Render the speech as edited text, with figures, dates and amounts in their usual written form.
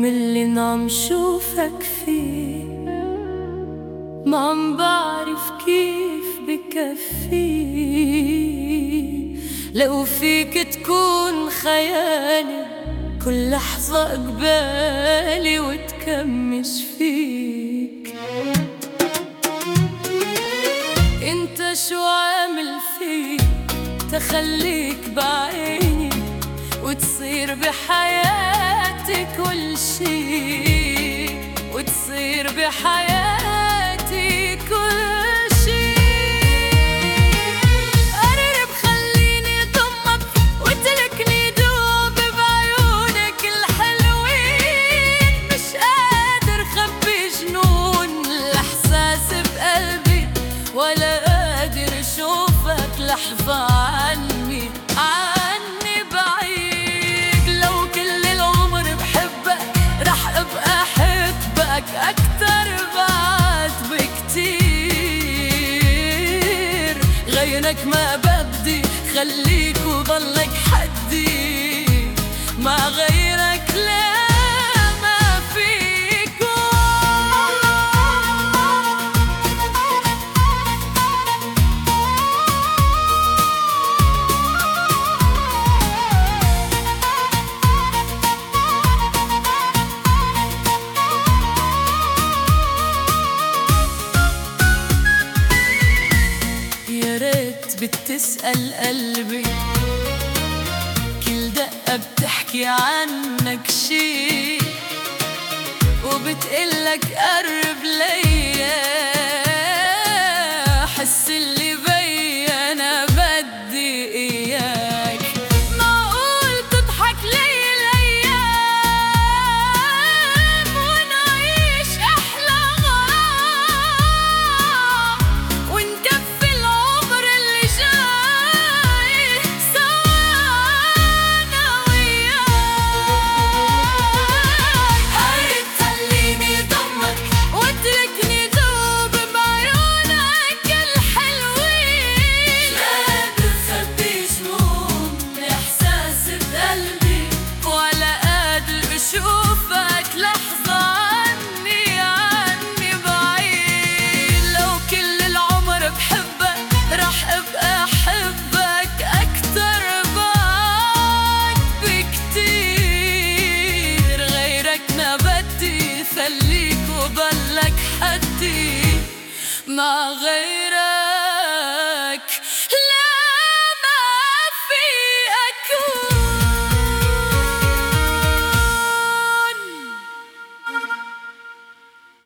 اليوم اللي عم شوفك فيه ما عم بعرف كيف بكفي. لو فيك تكون خيالي كل لحظة قبالي وتكمش فيك. انت شو عامل فيك تخليك بعيني وتصير بحياتي كل شي، وتصير بحياتي كل شي. قرب خليني ضمك واتركني دوب بعيونك الحلوين. مش قادر خبي جنون الاحساس بقلبي ولا قادر اشوفك لحظة عني بعيد. لو كل العمر بحبك رح ابقى احبك اكتر بعد بكتير. غيرك ما بدي خليك وضلك حدي، مع غيرك لا ما فيك. يا ريت بتسأل قلبي كل دقة بتحكي عنك شي، وبتقلك قرب ليا